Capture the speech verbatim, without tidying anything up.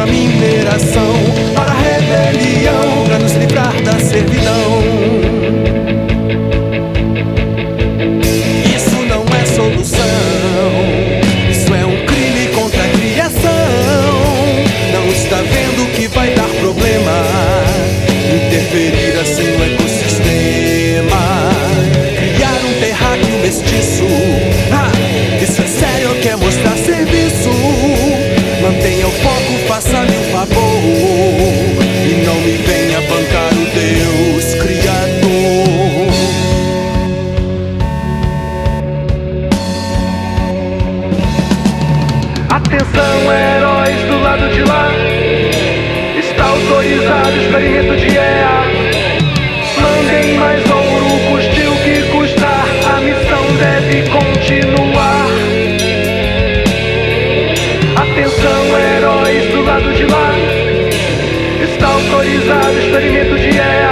a mineração, para a rebelião, para nos livrar da servidão. Isso não é solução, isso é um crime contra a criação. Não está vendo que vai dar problema interferir assim no ecossistema, criar um terráqueo mestiço. Ah, isso é sério, quer mostrar serviço? Mantenha o foco, faça-me um favor e não me venha bancar o Deus Criador. Atenção, heróis do lado de lá, está autorizado o experimento de E A. Mandem mais ouro, custe o que custar, a missão deve continuar. Atenção, heróis do lado de lá, está autorizado o experimento de E A.